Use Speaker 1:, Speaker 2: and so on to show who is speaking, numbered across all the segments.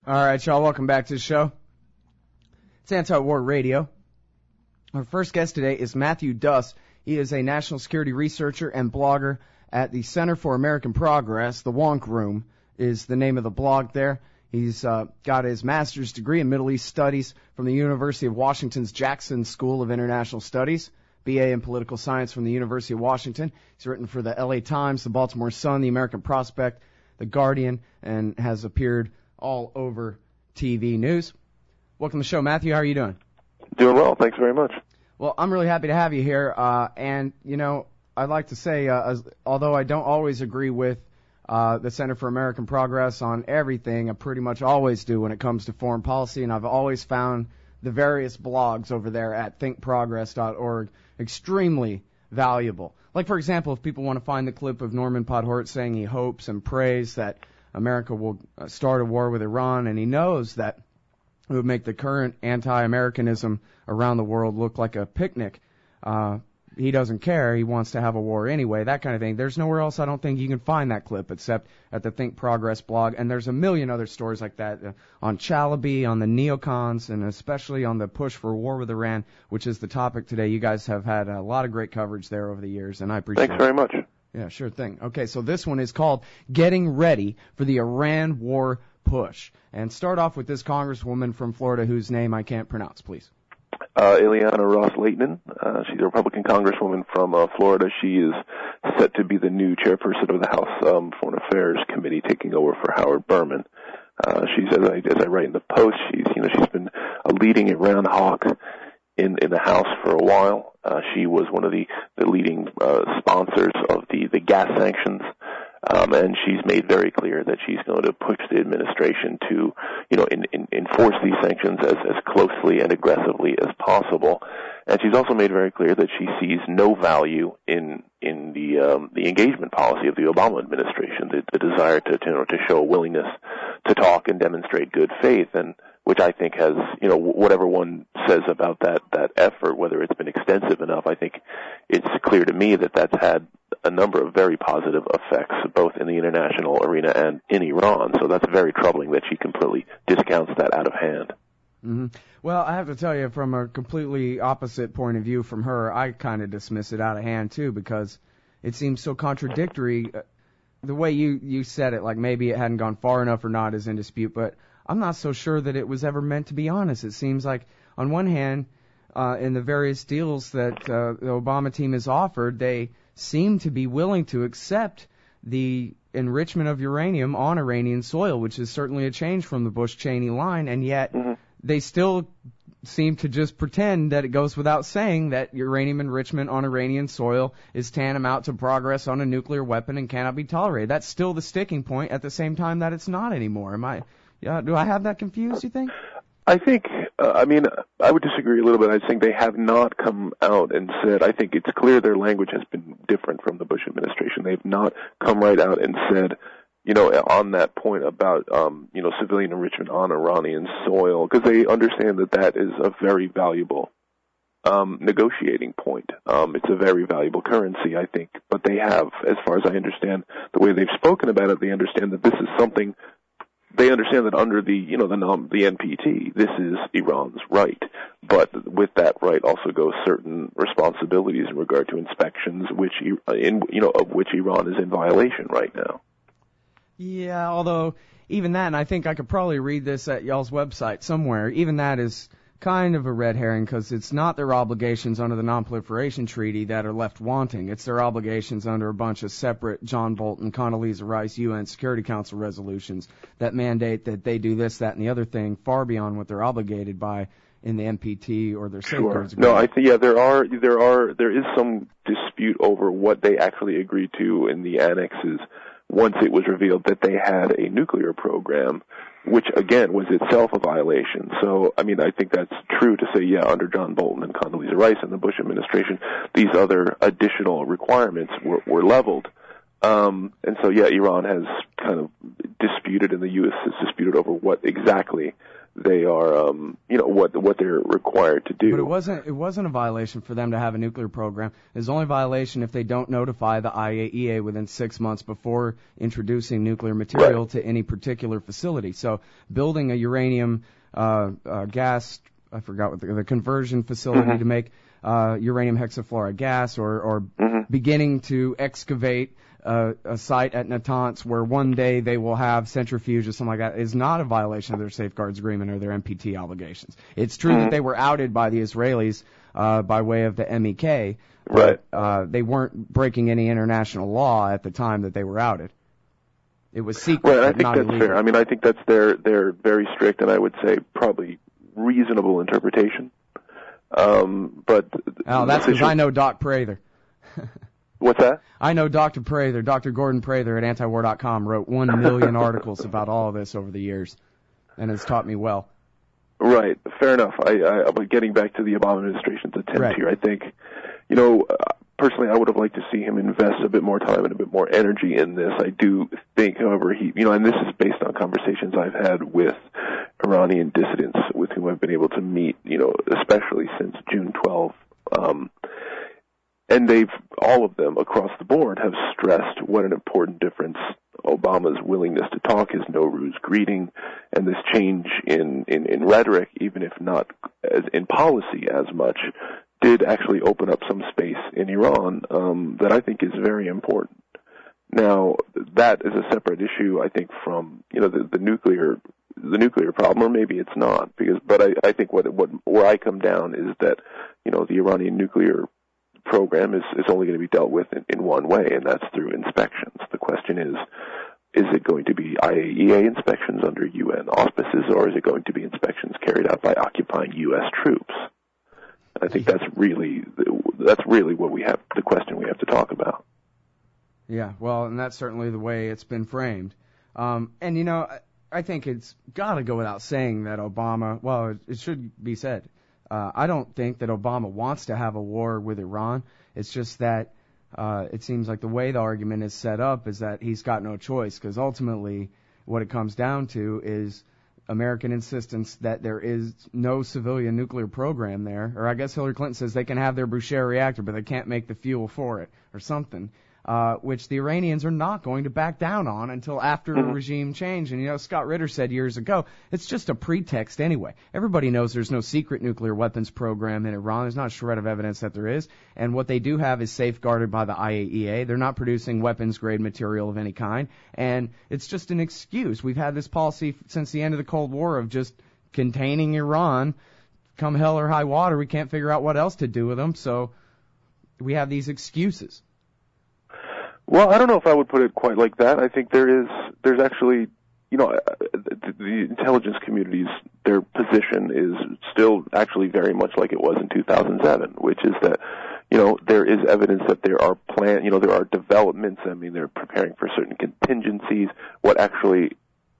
Speaker 1: All right, y'all, welcome back to the show. It's Anti-War Radio. Our first guest today is Matthew Duss. He is a national security researcher and blogger at the Center for American Progress. The Wonk Room is the name of the blog there. He's got his master's degree in Middle East Studies from the University of Washington's Jackson School of International Studies, BA in Political Science from the University of Washington. He's written for the LA Times, the Baltimore Sun, the American Prospect, the Guardian, and has appeared all over TV news. Welcome to the show, Matthew. How are you doing?
Speaker 2: Doing well. Thanks very much.
Speaker 1: Well, I'm really happy to have you here. And, you know, I'd like to say, although I don't always agree with the Center for American Progress on everything, I pretty much always do when it comes to foreign policy, and I've always found the various blogs over there at thinkprogress.org extremely valuable. Like, for example, if people want to find the clip of Norman Podhoretz saying he hopes and prays that America will start a war with Iran, and he knows that it would make the current anti-Americanism around the world look like a picnic. He doesn't care. He wants to have a war anyway, that kind of thing. There's nowhere else I don't think you can find that clip except at the Think Progress blog, and there's a million other stories like that on Chalabi, on the neocons, and especially on the push for war with Iran, which is the topic today. You guys have had a lot of great coverage there over the years, and I appreciate it.
Speaker 2: Thanks very much.
Speaker 1: Yeah, sure thing. Okay, so this one is called Getting Ready for the Iran War Push. And start off with this congresswoman from Florida whose name I can't pronounce, please.
Speaker 2: Ileana Ros-Lehtinen. She's a Republican congresswoman from Florida. She is set to be the new chairperson of the House Foreign Affairs Committee, taking over for Howard Berman. She's, as I write in the Post, she's been a leading Iran hawk in the House for a while. She was one of the leading sponsors of the gas sanctions, and she's made very clear that she's going to push the administration to, enforce these sanctions as closely and aggressively as possible. And she's also made very clear that she sees no value in the engagement policy of the Obama administration, the desire to show a willingness to talk and demonstrate good faith, and which I think has, whatever one says about that effort, whether it's been extensive enough, I think it's clear to me that that's had a number of very positive effects, both in the international arena and in Iran. So that's very troubling that she completely discounts that out of hand.
Speaker 1: Mm-hmm. Well, I have to tell you, from a completely opposite point of view from her, I kind of dismiss it out of hand, too, because it seems so contradictory. The way you said it, like maybe it hadn't gone far enough or not, is in dispute, but I'm not so sure that it was ever meant to be honest. It seems like, on one hand, in the various deals that the Obama team has offered, they seem to be willing to accept the enrichment of uranium on Iranian soil, which is certainly a change from the Bush-Cheney line, and yet they still seem to just pretend that it goes without saying that uranium enrichment on Iranian soil is tantamount to progress on a nuclear weapon and cannot be tolerated. That's still the sticking point at the same time that it's not anymore. Do I have that confused, you think?
Speaker 2: I think, I would disagree a little bit. I think they have not come out and said, I think it's clear their language has been different from the Bush administration. They've not come right out and said, on that point about, civilian enrichment on Iranian soil, because they understand that is a very valuable negotiating point. It's a very valuable currency, I think. But they have, as far as I understand, the way they've spoken about it, they understand that this is something. They understand that under the NPT, this is Iran's right, but with that right also goes certain responsibilities in regard to inspections, of which Iran is in violation right now.
Speaker 1: Yeah, although even that, and I think I could probably read this at y'all's website somewhere, even that is kind of a red herring, because it's not their obligations under the Non-Proliferation Treaty that are left wanting. It's their obligations under a bunch of separate John Bolton, Condoleezza Rice, UN Security Council resolutions that mandate that they do this, that, and the other thing far beyond what they're obligated by in the NPT or their safeguards agreement.
Speaker 2: No, I think there is some dispute over what they actually agreed to in the annexes once it was revealed that they had a nuclear program, which, again, was itself a violation. So, I think that's true to say, under John Bolton and Condoleezza Rice and the Bush administration, these other additional requirements were leveled. And so, Iran has kind of disputed, and the U.S. has disputed over what exactly they are, what they're required to do.
Speaker 1: But it wasn't a violation for them to have a nuclear program. It's only a violation if they don't notify the IAEA within 6 months before introducing nuclear material to any particular facility. So building a uranium gas, I forgot what the conversion facility to make uranium hexafluoride gas, or beginning to excavate a site at Natanz where one day they will have centrifuge or something like that is not a violation of their safeguards agreement or their NPT obligations. It's true that they were outed by the Israelis by way of the MEK, but they weren't breaking any international law at the time that they were outed. It was secret,
Speaker 2: right, I
Speaker 1: but
Speaker 2: think
Speaker 1: not
Speaker 2: that's
Speaker 1: illegal.
Speaker 2: fair. I mean, I think that's their very strict and I would say probably reasonable interpretation. But
Speaker 1: that's because I know Doc Prather.
Speaker 2: What's that?
Speaker 1: I know Dr. Prather, Dr. Gordon Prather at antiwar.com wrote 1 million articles about all of this over the years, and has taught me well.
Speaker 2: Right, fair enough. But getting back to the Obama administration's attempt here, I think, personally, I would have liked to see him invest a bit more time and a bit more energy in this. I do think, however, and this is based on conversations I've had with Iranian dissidents with whom I've been able to meet, especially since June 12. And all of them across the board have stressed what an important difference Obama's willingness to talk, his Nowruz greeting, and this change in rhetoric, even if not as in policy as much, did actually open up some space in Iran that I think is very important. Now, that is a separate issue, I think, from the nuclear problem, or maybe it's not, but I think where I come down is that the Iranian nuclear program is only going to be dealt with in one way, and that's through inspections. The question is it going to be IAEA inspections under UN auspices, or is it going to be inspections carried out by occupying U.S. troops? And I think that's really the question we have to talk about.
Speaker 1: Yeah, well, and that's certainly the way it's been framed. I think it's got to go without saying that Obama, well, it should be said, I don't think that Obama wants to have a war with Iran. It's just that it seems like the way the argument is set up is that he's got no choice, because ultimately what it comes down to is American insistence that there is no civilian nuclear program there. Or I guess Hillary Clinton says they can have their Bushehr reactor, but they can't make the fuel for it or something. Which the Iranians are not going to back down on until after a regime change. And, Scott Ritter said years ago, it's just a pretext anyway. Everybody knows there's no secret nuclear weapons program in Iran. There's not a shred of evidence that there is. And what they do have is safeguarded by the IAEA. They're not producing weapons-grade material of any kind. And it's just an excuse. We've had this policy since the end of the Cold War of just containing Iran. Come hell or high water, we can't figure out what else to do with them. So we have these excuses.
Speaker 2: Well, I don't know if I would put it quite like that. I think there's actually, the intelligence community's, their position is still actually very much like it was in 2007, which is that, there is evidence that there are there are developments. I mean, they're preparing for certain contingencies. What actually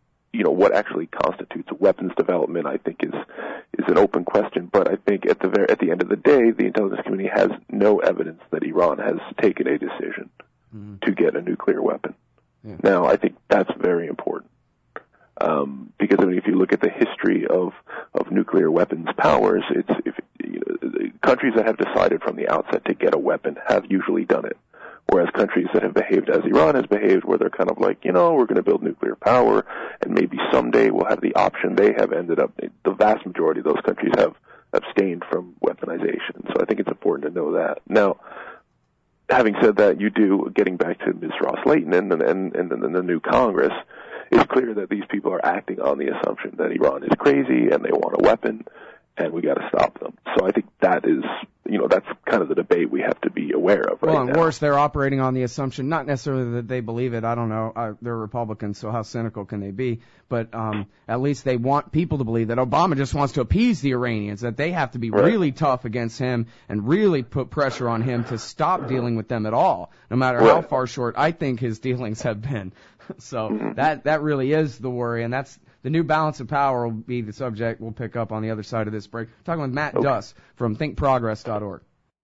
Speaker 2: constitutes weapons development, I think is an open question. But I think at the end of the day, the intelligence community has no evidence that Iran has taken a decision to get a nuclear weapon. Yeah. Now, I think that's very important, because if you look at the history of nuclear weapons powers, countries that have decided from the outset to get a weapon have usually done it, whereas countries that have behaved as Iran has behaved, where they're kind of like, we're going to build nuclear power, and maybe someday we'll have the option. They have ended up, the vast majority of those countries have abstained from weaponization. So I think it's important to know that. Now, having said that, getting back to Ms. Ross-Leighton and the new Congress, it's clear that these people are acting on the assumption that Iran is crazy and they want a weapon, and we got to stop them. So I think that is, that's kind of the debate we have to be aware of right now.
Speaker 1: Well, and worse, they're operating on the assumption, not necessarily that they believe it. I don't know. They're Republicans, so how cynical can they be? But at least they want people to believe that Obama just wants to appease the Iranians, that they have to be really tough against him and really put pressure on him to stop dealing with them at all, no matter how far short I think his dealings have been. So that really is the worry, and that's the new balance of power will be the subject we'll pick up on the other side of this break. We're talking with Matt Duss from thinkprogress.org.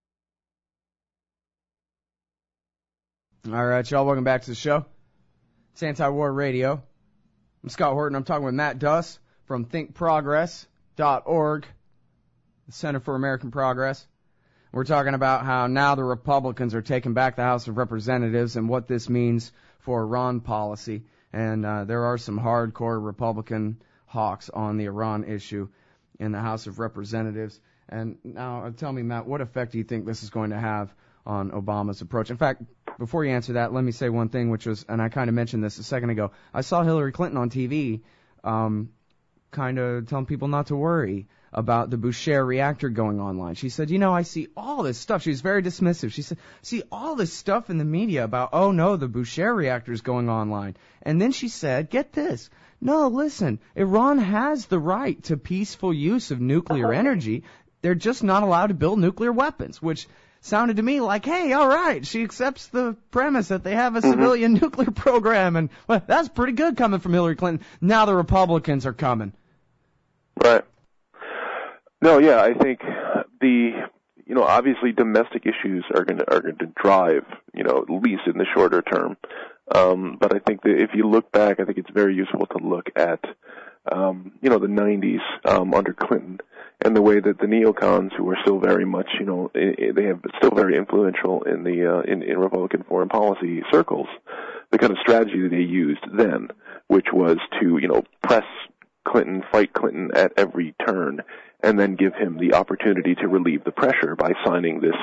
Speaker 1: All right, y'all, welcome back to the show. It's Anti-War Radio. I'm Scott Horton. I'm talking with Matt Duss from thinkprogress.org, the Center for American Progress. We're talking about how now the Republicans are taking back the House of Representatives and what this means for Iran policy. And there are some hardcore Republican hawks on the Iran issue in the House of Representatives. And now tell me, Matt, what effect do you think this is going to have on Obama's approach? In fact, before you answer that, let me say one thing, which was, and I kind of mentioned this a second ago, I saw Hillary Clinton on TV kind of telling people not to worry about the Bushehr reactor going online. She said, I see all this stuff. She was very dismissive. She said, see all this stuff in the media about, oh no, the Bushehr reactor is going online. And then she said, get this, no, listen, Iran has the right to peaceful use of nuclear energy. They're just not allowed to build nuclear weapons, which sounded to me like, hey, all right, she accepts the premise that they have a civilian nuclear program, and well, that's pretty good coming from Hillary Clinton. Now the Republicans are coming.
Speaker 2: Right. No, yeah, I think obviously domestic issues are going to drive, at least in the shorter term. But I think that if you look back, I think it's very useful to look at, the 90s under Clinton, and the way that the neocons, who are still very much, they have still very influential in the in Republican foreign policy circles, the kind of strategy that they used then, which was to press Clinton, fight Clinton at every turn, and then give him the opportunity to relieve the pressure by signing this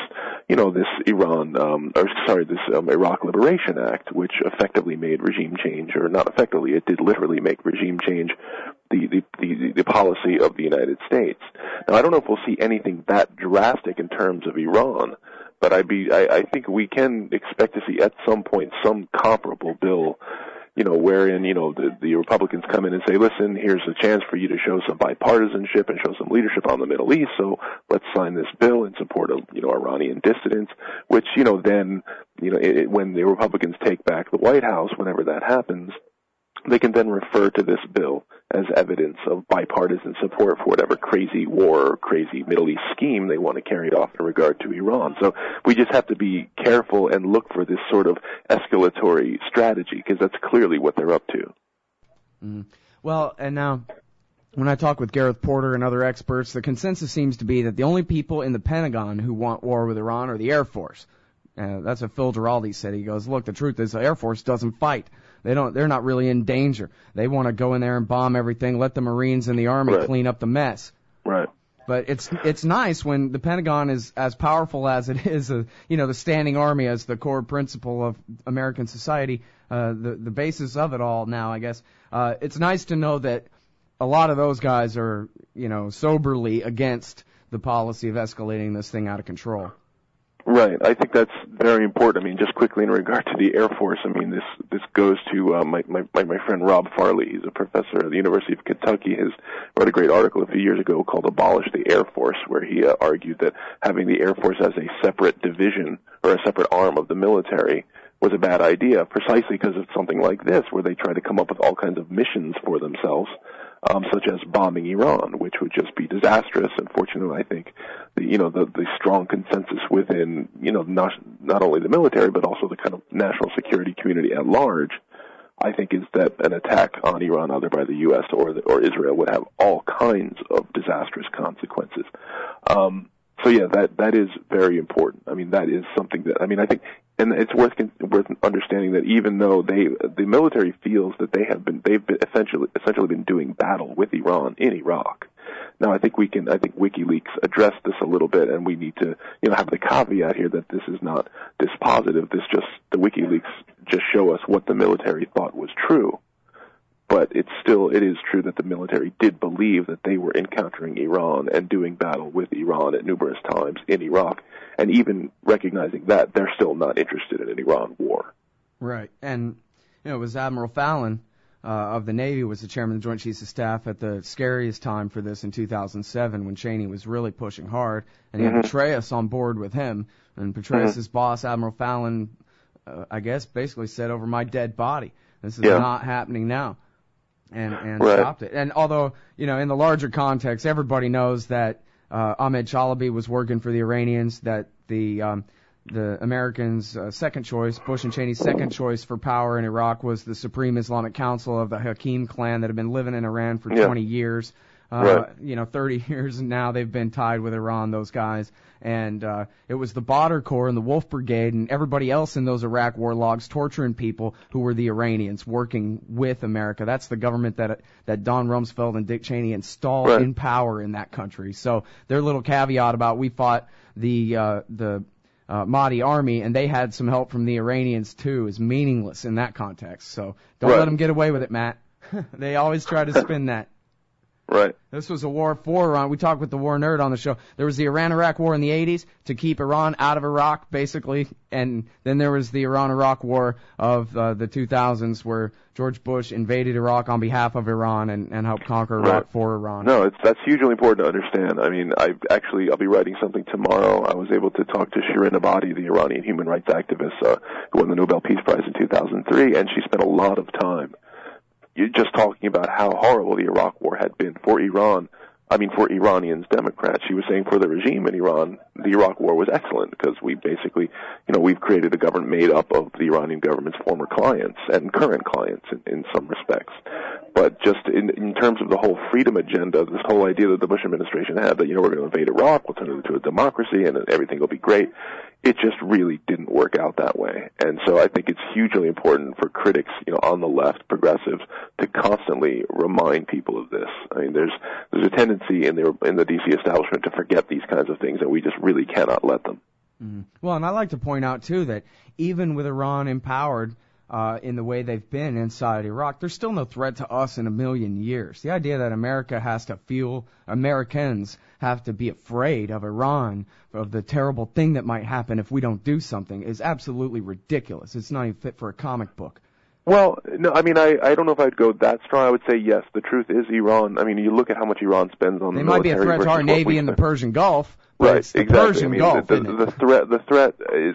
Speaker 2: Iraq Liberation Act, which effectively made regime change, or not effectively, it did literally make regime change the policy of the United States. Now, I don't know if we'll see anything that drastic in terms of Iran, but I think we can expect to see at some point some comparable bill, wherein, the Republicans come in and say, listen, here's a chance for you to show some bipartisanship and show some leadership on the Middle East, so let's sign this bill in support of, Iranian dissidents, which, then, when the Republicans take back the White House, whenever that happens, they can then refer to this bill as evidence of bipartisan support for whatever crazy war or crazy Middle East scheme they want to carry off in regard to Iran. So we just have to be careful and look for this sort of escalatory strategy, because that's clearly what they're up to.
Speaker 1: Well, and now, when I talk with Gareth Porter and other experts, the consensus seems to be that the only people in the Pentagon who want war with Iran are the Air Force. That's what Phil Giraldi said. He goes, look, the truth is the Air Force doesn't fight. They're not really in danger. They want to go in there and bomb everything, let the Marines and the Army clean up the mess.
Speaker 2: Right.
Speaker 1: But it's nice when the Pentagon is as powerful as it is, the standing army as the core principle of American society, the basis of it all now, I guess. It's nice to know that a lot of those guys are, soberly against the policy of escalating this thing out of control.
Speaker 2: Right. I think that's very important. I mean, just quickly in regard to the Air Force, I mean, this goes to my friend Rob Farley. He's a professor at the University of Kentucky. He wrote a great article a few years ago called Abolish the Air Force, where he argued that having the Air Force as a separate division or a separate arm of the military was a bad idea, precisely because of something like this, where they try to come up with all kinds of missions for themselves, such as bombing Iran, which would just be disastrous. Unfortunately, I think the strong consensus within not only the military but also the kind of national security community at large, I think, is that an attack on Iran, either by the U.S. or Israel, would have all kinds of disastrous consequences. So yeah, that is very important. I mean, that is something that, I think, and it's worth understanding that even though the military feels that they've essentially been doing battle with Iran in Iraq. Now, I think WikiLeaks addressed this a little bit, and we need to, have the caveat here that this is not dispositive. The WikiLeaks just show us what the military thought was true. But it is true that the military did believe that they were encountering Iran and doing battle with Iran at numerous times in Iraq. And even recognizing that, they're still not interested in an Iran war.
Speaker 1: Right. And, it was Admiral Fallon of the Navy was the chairman of the Joint Chiefs of Staff at the scariest time for this in 2007 when Cheney was really pushing hard. And he had Petraeus on board with him. And Petraeus' boss, Admiral Fallon, I guess, basically said, over my dead body. This is not happening now. And stopped it. And although, in the larger context, everybody knows that Ahmed Chalabi was working for the Iranians, that the Americans' second choice, Bush and Cheney's second choice for power in Iraq was the Supreme Islamic Council of the Hakim clan that had been living in Iran for 20 years. 30 years now they've been tied with Iran, those guys. And it was the Badr Corps and the Wolf Brigade and everybody else in those Iraq war logs torturing people who were the Iranians working with America. That's the government that Don Rumsfeld and Dick Cheney installed in power in that country. So their little caveat about we fought the Mahdi army and they had some help from the Iranians too is meaningless in that context. So don't let them get away with it, Matt. They always try to spin that.
Speaker 2: Right.
Speaker 1: This was a war for Iran. We talked with the war nerd on the show. There was the Iran-Iraq war in the 80s to keep Iran out of Iraq, basically. And then there was the Iran-Iraq war of the 2000s where George Bush invaded Iraq on behalf of Iran and helped conquer Iraq for Iran.
Speaker 2: No, that's hugely important to understand. I mean, I'll be writing something tomorrow. I was able to talk to Shirin Ebadi, the Iranian human rights activist who won the Nobel Peace Prize in 2003, and she spent a lot of time just talking about how horrible the Iraq war had been for Iran. I mean, for Iranians, Democrats. She was saying for the regime in Iran, the Iraq war was excellent because we basically, we've created a government made up of the Iranian government's former clients and current clients in some respects. But just in terms of the whole freedom agenda, this whole idea that the Bush administration had that, we're going to invade Iraq, we'll turn it into a democracy and everything will be great. It just really didn't work out that way. And so I think it's hugely important for critics, on the left, progressives, to constantly remind people of this. I mean, there's a tendency in the DC establishment to forget these kinds of things, and we just really cannot let them.
Speaker 1: Mm-hmm. Well, and I like to point out, too, that even with Iran empowered in the way they've been inside Iraq, there's still no threat to us in a million years. The idea that Americans have to be afraid of Iran, of the terrible thing that might happen if we don't do something, is absolutely ridiculous. It's not even fit for a comic book.
Speaker 2: Well, no, I mean, I don't know if I'd go that strong. I would say yes, the truth is Iran. I mean, you look at how much Iran spends on the military.
Speaker 1: They might be a threat to our Navy in the Persian Gulf.
Speaker 2: Right,
Speaker 1: it's the
Speaker 2: exactly.
Speaker 1: Persian Gulf,
Speaker 2: the threat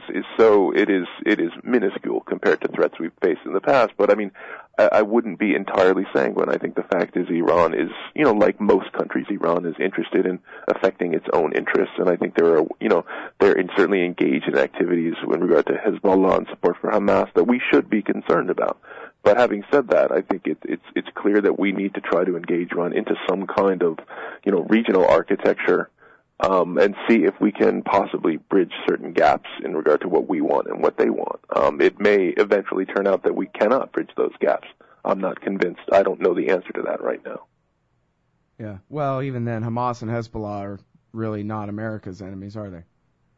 Speaker 2: is minuscule compared to threats we've faced in the past. But I mean, I wouldn't be entirely sanguine. I think the fact is Iran is, like most countries, Iran is interested in affecting its own interests, and I think they're certainly engaged in activities in regard to Hezbollah and support for Hamas that we should be concerned about. But having said that, I think it's clear that we need to try to engage Iran into some kind of, regional architecture. And see if we can possibly bridge certain gaps in regard to what we want and what they want. It may eventually turn out that we cannot bridge those gaps. I'm not convinced. I don't know the answer to that right now.
Speaker 1: Yeah. Well, even then, Hamas and Hezbollah are really not America's enemies, are they?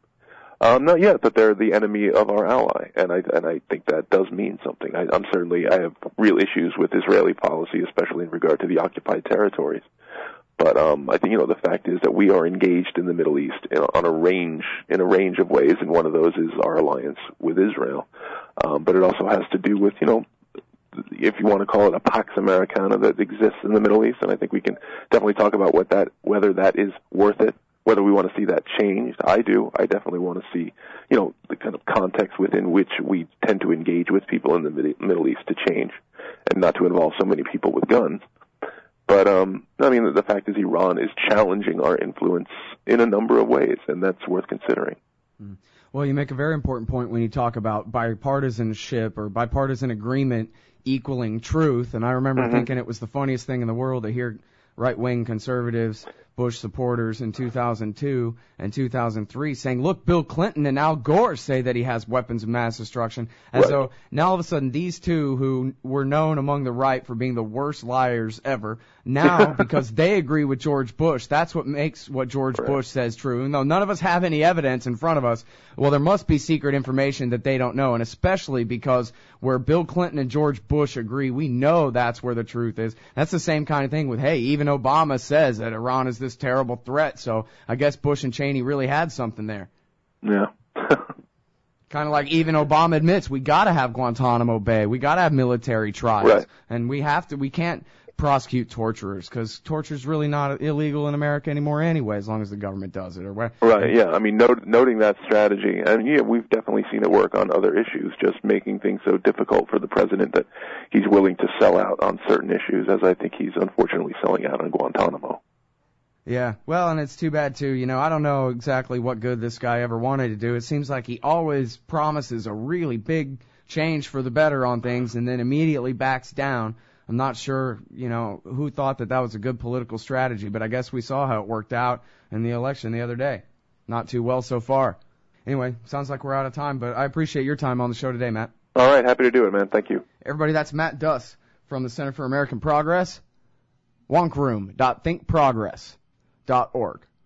Speaker 2: Not yet, but they're the enemy of our ally, and I think that does mean something. I have real issues with Israeli policy, especially in regard to the occupied territories. But I think the fact is that we are engaged in the Middle East in a range of ways, and one of those is our alliance with Israel. But it also has to do with if you want to call it a Pax Americana that exists in the Middle East, and I think we can definitely talk about whether that is worth it, whether we want to see that changed. I do. I definitely want to see the kind of context within which we tend to engage with people in the Middle East to change, and not to involve so many people with guns. But, the fact is Iran is challenging our influence in a number of ways, and that's worth considering.
Speaker 1: Well, you make a very important point when you talk about bipartisanship or bipartisan agreement equaling truth, and I remember thinking it was the funniest thing in the world to hear right-wing conservatives, Bush supporters in 2002 and 2003 saying, look, Bill Clinton and Al Gore say that he has weapons of mass destruction. And so now all of a sudden these two who were known among the right for being the worst liars ever, now because they agree with George Bush, that's what makes what George Bush says true. And though none of us have any evidence in front of us, well, there must be secret information that they don't know. And especially because where Bill Clinton and George Bush agree, we know that's where the truth is. That's the same kind of thing with, hey, even Obama says that Iran is this terrible threat, so I guess Bush and Cheney really had something there.
Speaker 2: Yeah.
Speaker 1: Kind of like even Obama admits we got to have Guantanamo Bay, we got to have military trials, and we can't prosecute torturers because torture is really not illegal in America anymore anyway, as long as the government does it.
Speaker 2: Right. Yeah. I mean, noting that strategy, and we've definitely seen it work on other issues, just making things so difficult for the president that he's willing to sell out on certain issues, as I think he's unfortunately selling out on Guantanamo.
Speaker 1: Yeah, well, and it's too bad, too. You know, I don't know exactly what good this guy ever wanted to do. It seems like he always promises a really big change for the better on things and then immediately backs down. I'm not sure, you know, who thought that was a good political strategy, but I guess we saw how it worked out in the election the other day. Not too well so far. Anyway, sounds like we're out of time, but I appreciate your time on the show today, Matt.
Speaker 2: All right, happy to do it, man. Thank you.
Speaker 1: Everybody, that's Matt Duss from the Center for American Progress. Wonkroom.thinkprogress.org.